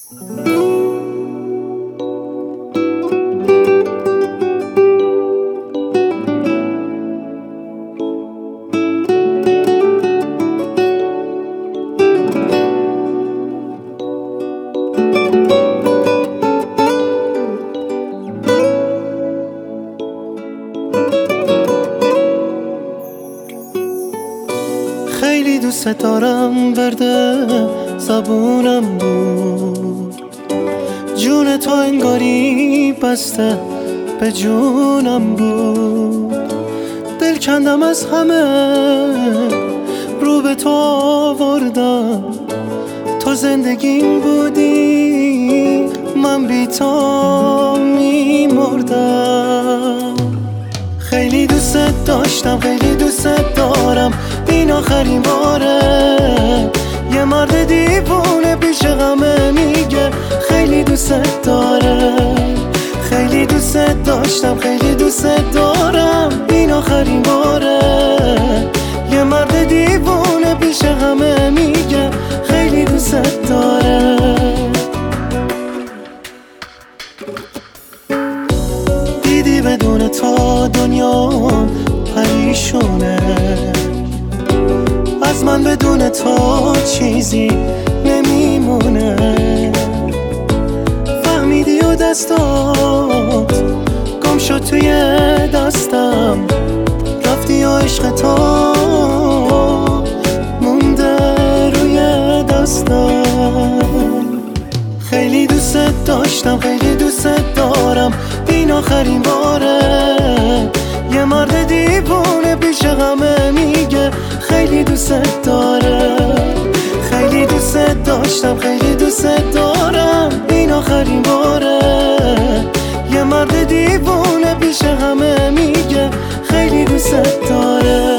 خیلی دوست دارم، ورده زبونم بود، جون تو انگاری بسته به جونم بود. دل کندم از همه، رو به تو آوردم، تو زندگیم بودی، من بی تو میمردم. خیلی دوست داشتم، خیلی دوست دارم، این آخرین باره. یه مرد دیوونه پیش غمه میگه خیلی دوست داره. خیلی دوست داشتم، خیلی دوست دارم، این آخرین باره. یه مرد دیوونه پیش غمه میگه خیلی دوست داره. دیدی بدون تو دنیام پریشونه، از من بدون تو چیزی نمیمونه. فهمیدی و دستات گم شد توی دستم، رفتی و عشق تو مونده روی دستم. خیلی دوست داشتم، خیلی دوست دارم، این آخرین باره. یه مرد دیوونه پیش غمه میگه خیلی دوست داره. خیلی دوست داشتم، خیلی دوست دارم، این آخرین باره. یه مرد دیوونه پیش غمه میگه خیلی دوست داره.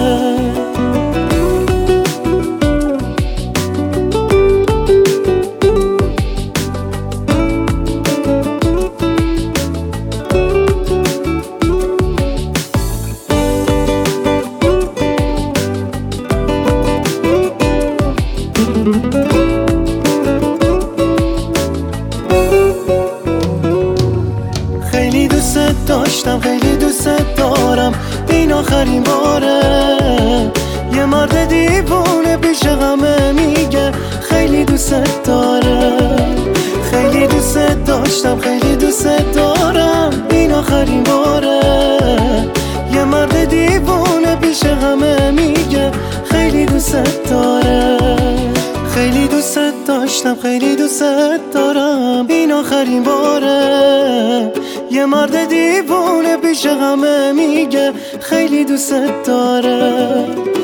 خیلی دوست داشتم، خیلی دوست دارم، این آخرین باره. یه مرد دیوونه پیش غمه میگه خیلی دوست داره. خیلی دوست داشتم، خیلی دوست دارم، این آخرین باره. یه مرد دیوونه پیش غمه میگه خیلی دوست داره. خیلی دوست داشتم، خیلی دوست دارم، این آخرین باره. یه مرد دیوونه پیش غمه میگه خیلی دوست داره.